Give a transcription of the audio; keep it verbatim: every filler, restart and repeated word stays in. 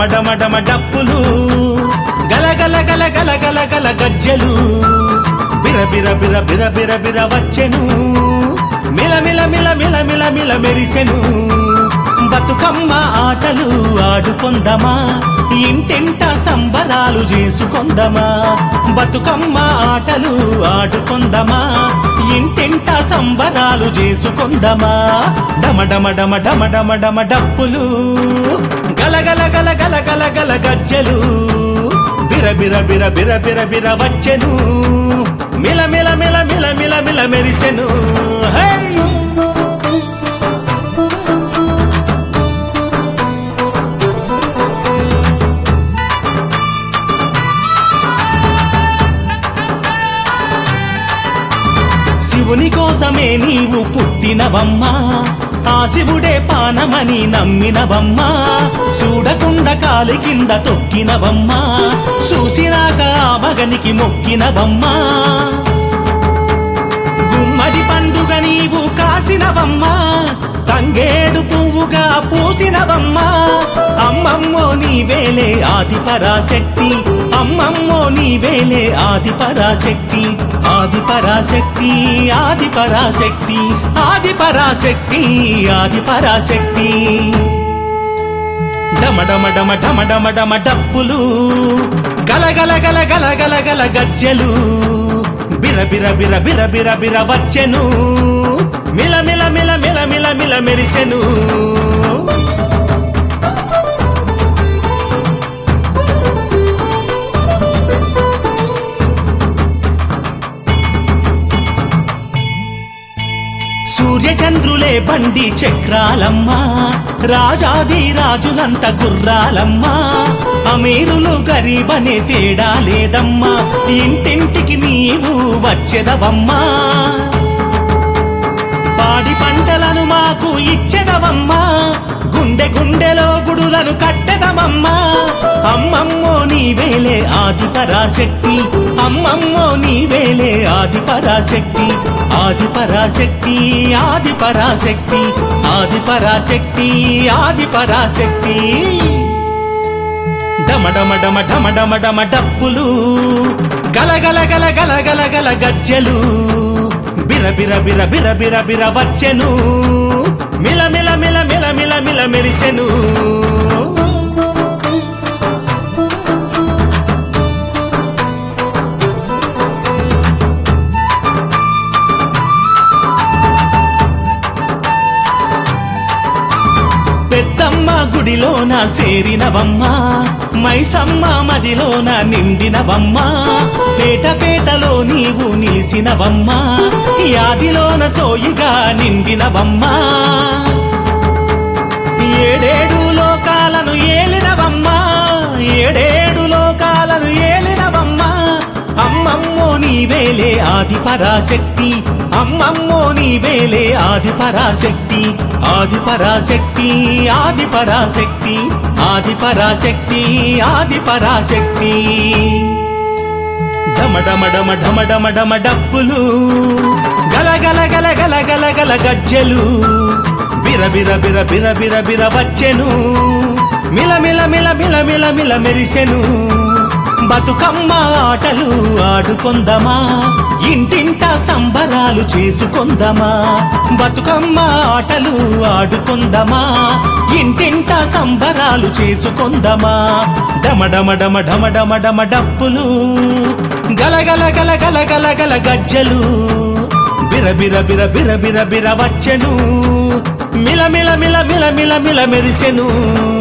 డమ డమ డమ డప్పులు గల గల గల గల గల గల గజ్జలు బిర బిర బిర బిర బిర బిర వచ్చెను మిల మిల మిల మిల మిల మిల మెరిసెను బతుకమ్మ ఆటలు ఆడుకొందమా ఇంటింట సంబరాలు చేసుకొందమా బతుకమ్మ ఆటలు ఆడుకొందమా ఇంటింట సంబరాలు చేసుకొందమా డమ డమ డమ డమ డమ డమ డప్పులు గల గల గల గల గల గల గజ్జలు బిర బిర బిర బిర బిర బిర వచ్చెను మిల మిల మిల మిల మిల మిల మెరిసెను హే శివుని కోసమే నీవు పుట్టినవమ్మా ఆ శివుడే పానమని నమ్మినవమ్మా చూడకుండా కాలి కింద తొక్కినవమ్మా చూసినాక ఆ మగనికి మొక్కినవమ్మా గుమ్మడి పండుగ నీవు కాసినవమ్మా తంగేడు పువ్వుగా పూసినవమ్మా అమ్మమ్మో నీవేలే ఆది పరాశక్తి అమ్మమ్మో నీవేలే ఆది పరాశక్తి ఆది పరాశక్తి ఆది పరాశక్తి ఆది పరాశక్తి ఆది పరాశక్తి డమ డమ డమ డమ డమ డమ డప్పులు గల గల గల గల గల గల గజ్జలు బిర బిర బిర బిర బిర బిర వచ్చెను మిల మిల మిల మిల మిల మిల మెరిసెను సూర్యచంద్రులే బండి చక్రాలమ్మా రాజాది రాజులంత గుర్రాలమ్మా అమీరులు గరీబనే తేడా లేదమ్మా ఇంటింటికి నీవు వచ్చెదవమ్మా పాడి పంటలను మాకు ఇచ్చెదవమ్మా గుండె గుండెలో గుడులను కట్టెదమమ్మా అమ్మమ్మో నీవేలే ఆది పరాశక్తి అమ్మమ్మో నీవేలే ఆది పరాశక్తి ఆది పరాశక్తి ఆది పరాశక్తి ఆది పరాశక్తి ఆది పరాశక్తి డమ డమ డమ డమ డమ డమ డప్పులు గల గల గల గల గల గల గజ్జలు బిర బిర బిర బిర బిర బిర వచ్చెను మిల మిల మిల మిల మిల మిల మెరిసెను పెద్దమ్మ గుడిలోన చేరినవమ్మా మైసమ్మ మదిలోన నిండినవమ్మా పేట పేటలో నీవు నిలిసినవమ్మా యాదిలోన సోయిగా నిండినవమ్మా ఏడేడు లోకాలను ఏలినవమ్మా ఏడేడు లోకాలను ఏలినవమ్మా అమ్మమ్మో నీవేలే ఆది పరాశక్తి అమ్మమ్మో నీవేలే ఆది పరాశక్తి ఆది పరాశక్తి ఆది పరాశక్తి ఆది పరాశక్తి ఆది పరాశక్తి డమ డమ డమ డమ డమ డమ డప్పులు గల గల గల గల గల గల గజ్జలు బిర బిర బిర బిర బిర బిర వచ్చెను మిల మిల మిల మిల మిల మిల మెరిసెను బతుకమ్మ ఆటలు ఆడుకొందమా ఇంటింట సంబరాలు చేసుకొందమా బతుకమ్మ ఆటలు ఆడుకొందమా ఇంటింట సంబరాలు చేసుకొందమా డమ డమ డమ డమ డమ డమ డప్పులు గల గల గల గల గల గల గజ్జలు బిర బిర బిర బిర బిర బిర వచ్చెను మిల మిల మిల మిల మిల మిల మెరిసెను